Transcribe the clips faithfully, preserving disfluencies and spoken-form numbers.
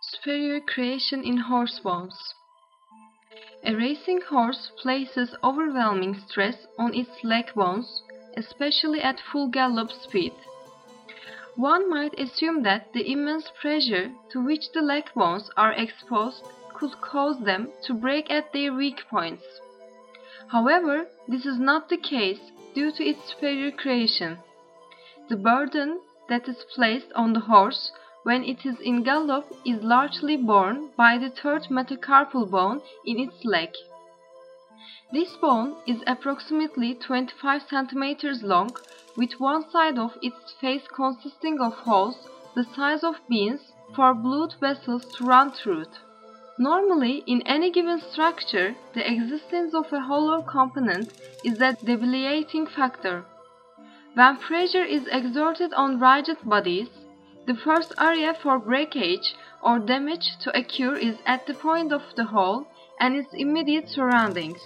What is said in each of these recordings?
Superior creation in horse bones. A racing horse places overwhelming stress on its leg bones, especially at full gallop speed. One might assume that the immense pressure to which the leg bones are exposed could cause them to break at their weak points. However, this is not the case due to its superior creation. The burden that is placed on the horse when it is in gallop is largely borne by the third metacarpal bone in its leg. This bone is approximately twenty-five centimeters long, with one side of its face consisting of holes the size of beans for blood vessels to run through it. Normally, in any given structure, the existence of a hollow component is the debilitating factor. When pressure is exerted on rigid bodies, the first area for breakage or damage to occur is at the point of the hole and its immediate surroundings.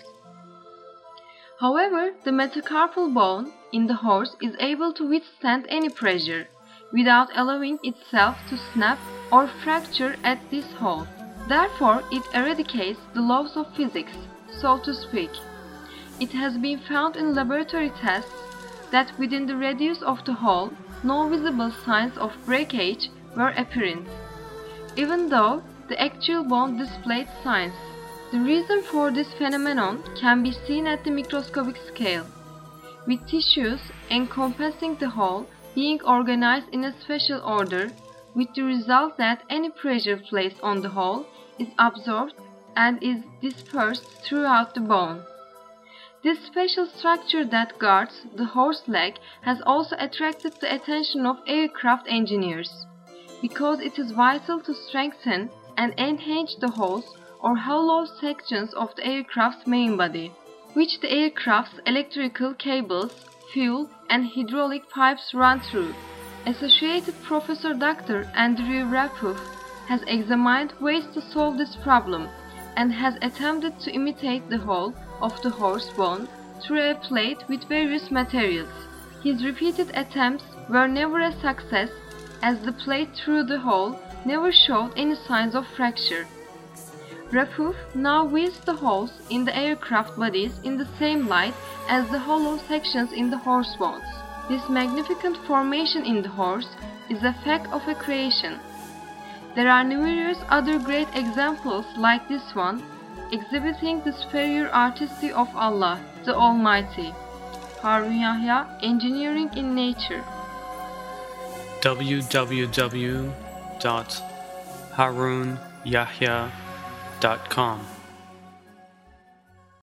However, the metacarpal bone in the horse is able to withstand any pressure, without allowing itself to snap or fracture at this hole. Therefore, it eradicates the laws of physics, so to speak. It has been found in laboratory tests that within the radius of the hole, no visible signs of breakage were apparent, even though the actual bone displayed signs. The reason for this phenomenon can be seen at the microscopic scale, with tissues encompassing the hole being organized in a special order, with the result that any pressure placed on the hole is absorbed and is dispersed throughout the bone. This special structure that guards the horse leg has also attracted the attention of aircraft engineers, because it is vital to strengthen and enhance the holes or hollow sections of the aircraft's main body, which the aircraft's electrical cables, fuel, and hydraulic pipes run through. Associated Professor Doctor Andrew Rapoff has examined ways to solve this problem and has attempted to imitate the hole of the horse bone through a plate with various materials. His repeated attempts were never a success, as the plate through the hole never showed any signs of fracture. Rapoff now views the holes in the aircraft bodies in the same light as the hollow sections in the horse bones. This magnificent formation in the horse is a fact of a creation. There are numerous other great examples like this one, exhibiting the superior artistry of Allah, the Almighty. Harun Yahya, Engineering in Nature. w w w dot harun yahya dot com